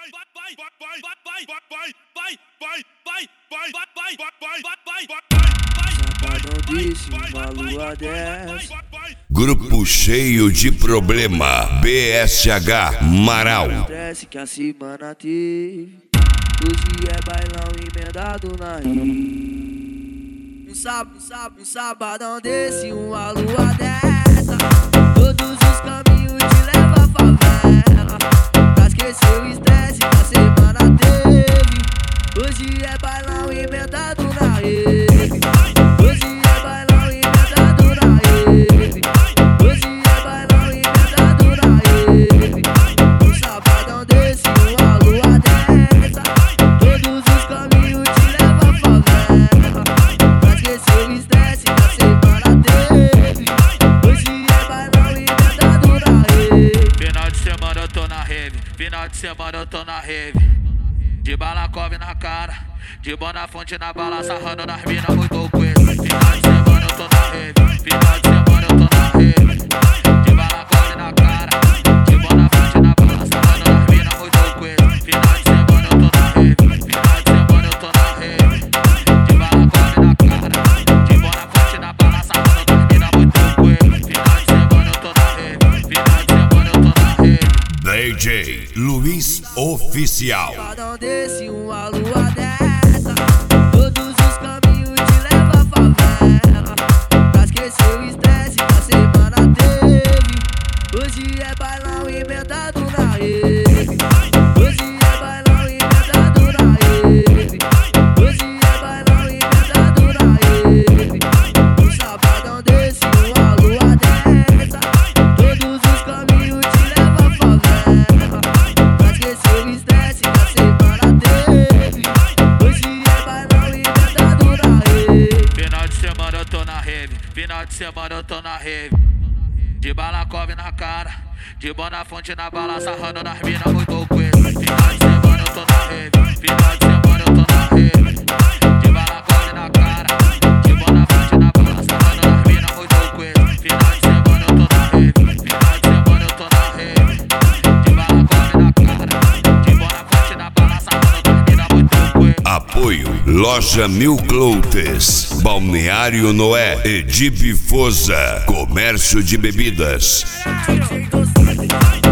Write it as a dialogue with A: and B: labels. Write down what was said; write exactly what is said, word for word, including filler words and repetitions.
A: Grupo cheio de problema, B S H Marau.
B: Estresse que a semana teve, hoje é bailão emendado na rede. Um sábado, um sábado, um sabadão desse, uma lua dessa, todos os caminhos te levam à favela, pra esquecer o estresse que a semana teve. Hoje é bailão emendado na rede. Hoje é bailão emendado na rede. Hoje é bailão emendado na rede. Um sabadão desse, uma lua dessa, todos os caminhos te levam à favela, pra esquecer o estresse que a semana teve. Hoje é bailão emendado na rede.
C: Final de semana eu tô na rave, final de semana eu tô na rave. De balacove na cara, de Bonafonte na bala, sarrando nas minas muito coisa. Final de semana eu tô na rave, final de semana eu tô na rave. De balacove na cara, de Bonafonte na bala, sarrando nas minas muito coisa. Final de semana eu tô na rave, final de semana eu tô na rave. De balacove na cara, de Bonafonte na bala, sarrando nas minas muito coisa. Final de semana eu tô na rave, final de semana eu tô na rave.
A: D J Luiz Oficial.
B: Sabadão desse, uma lua dessa, todos os caminhos te levam à favela, pra esquecer o estresse que a semana teve. Hoje é bailão emendado na rede. Hoje é bailão emendado na rede. Hoje é bailão emendado na rede. Um sabadão desse, uma lua dessa, todos os caminhos te levam à favela, pra esquecer o estresse que a semana teve. Hoje é bailão emendado na rede.
C: Final de semana eu tô na rave, final de semana eu tô na rave. De balacove na cara, de Bonafonte na bala, sarrando nas minas muito coisa. Final de semana eu tô na rave, final de semana eu tô na rave. De balacove na cara, de Bonafonte na bala, sarrando nas minas muito coisa. Final de semana eu tô na rave, final de semana eu tô na rave. De balacove na cara, de Bonafonte na bala, sarrando nas minas muito coisa.
A: Apoio Loja Mil Cloutes, Balneário Noé, Edip Foza, Comércio de Bebidas.
B: Sem você.